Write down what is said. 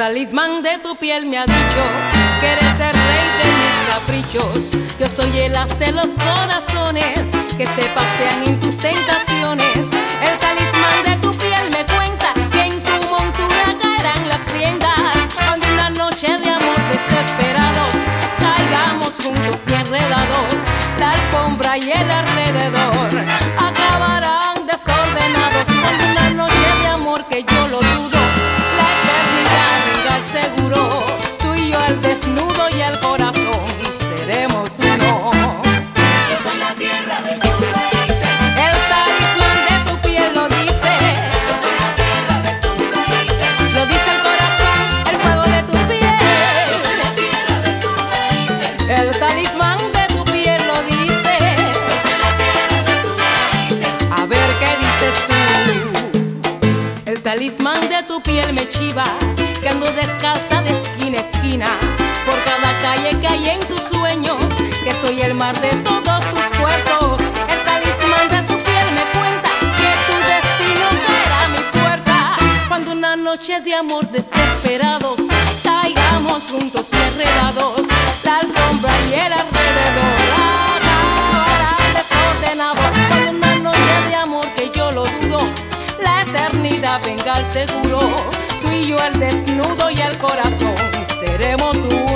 talismán de tu piel me ha dicho que eres el rey de mis caprichos. Yo soy el as de los corazones que se pasean en tus tentaciones. El talismán de tu piel me cuenta que en tu montura caerán las riendas cuando una noche de amor desesperados caigamos juntos y enredados. La alfombra y el alrededor acabarán desordenados cuando una noche de amor que yo lo dudo, la eternidad venga al seguro. Tú y yo al desnudo y al corazón seremos uno. Yo soy la tierra de tus raíces. El talismán de tu piel lo dice. Yo soy la tierra de tus raíces. Lo dice el corazón, el fuego de tu piel. Yo soy la tierra de tus raíces. El talismán de tu piel lo dice. Yo soy la tierra de tus raíces. A ver qué dices tú. El talismán de tu piel me chiva que ando descalza de esquina a esquina por cada calle que hay en tus sueños, que soy el mar de todos tus puertos. El talismán de tu piel me cuenta que tu destino caerá a mi puerta cuando una noche de amor desesperados caigamos juntos y enredados. La alfombra y el alrededor acabarán desordenados cuando una noche de amor que yo lo dudo, la eternidad venga al seguro. Tú y yo al desnudo y al corazón seremos uno.